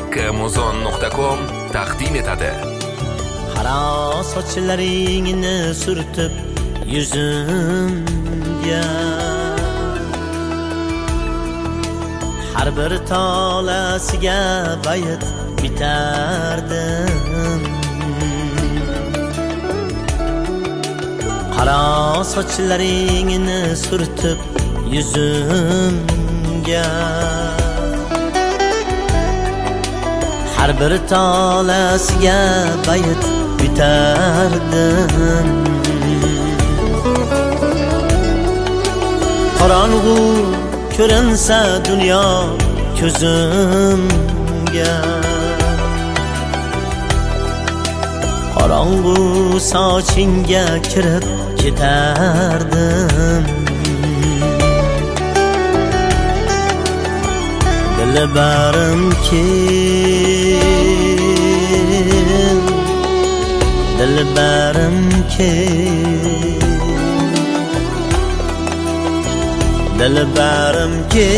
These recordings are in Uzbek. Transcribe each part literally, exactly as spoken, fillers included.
kmuzon nuqta com taqdim etadi. Qaro sochlaringni surtib yuzimga, har bir tolasiga bayt bitardim. Qaro sochlaringni surtib yuzimga, har bir tolasiga bayt bitardim. Qorong'u ko'rinsa dunyo ko'zimga, qorong'u sochingga kirib ketardim. Dilbarim kel, dilbarim kel, dilbarim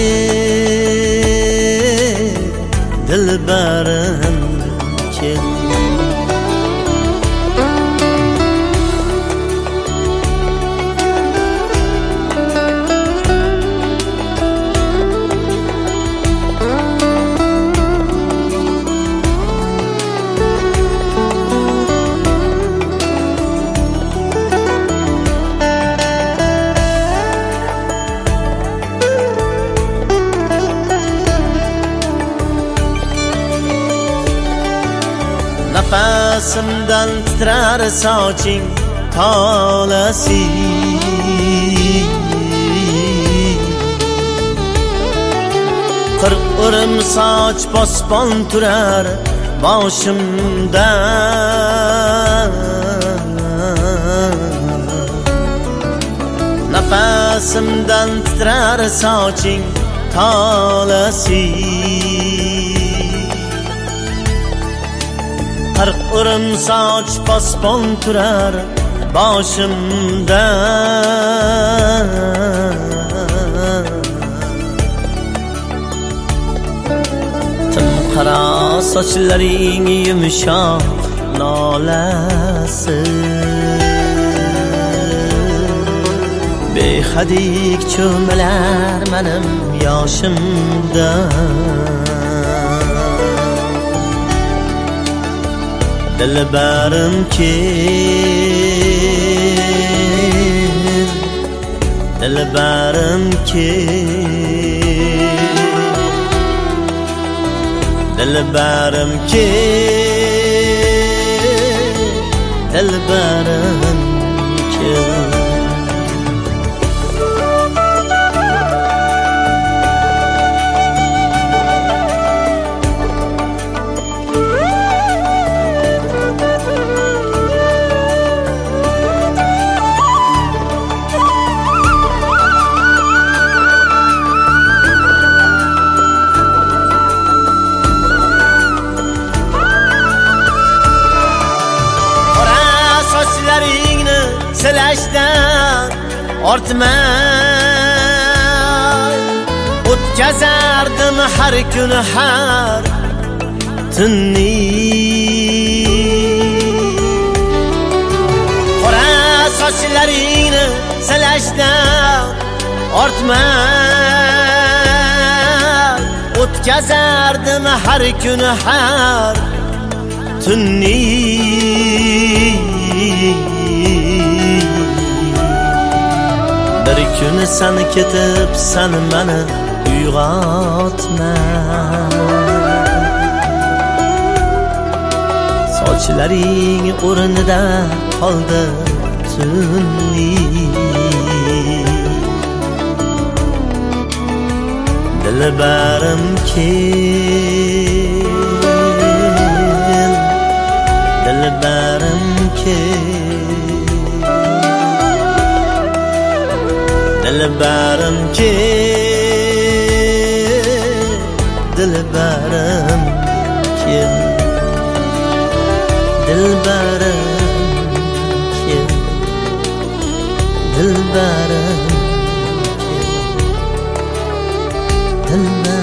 kel, dilbarim kel. Nafasimdan titrar soching tolasi, qirq o'rim soch pospon turar boshimda. Nafasimdan titrar soching tolasi, qirq o'rim soch pospon turar boshimda. Timqaro sochlaring yumshoq nolasi, behadik cho'milar menim yoshimda. Dilbarim kel, dilbarim kel, dilbarim kel, dilbarim kel. Silashdan ortmay o'tkazardim har kun har tunni. Qora sochlaringni silashdan ortmay o'tkazardim har kun har tunni. Bir kun sen ketib sen meni uyg'otma, sochlaring o'rnida qoldi tunni. Dilbarim kel, dilbarim kel, dilbarim kel, dilbarim kel, dilbarim kel, dilbarim kel, dilbarim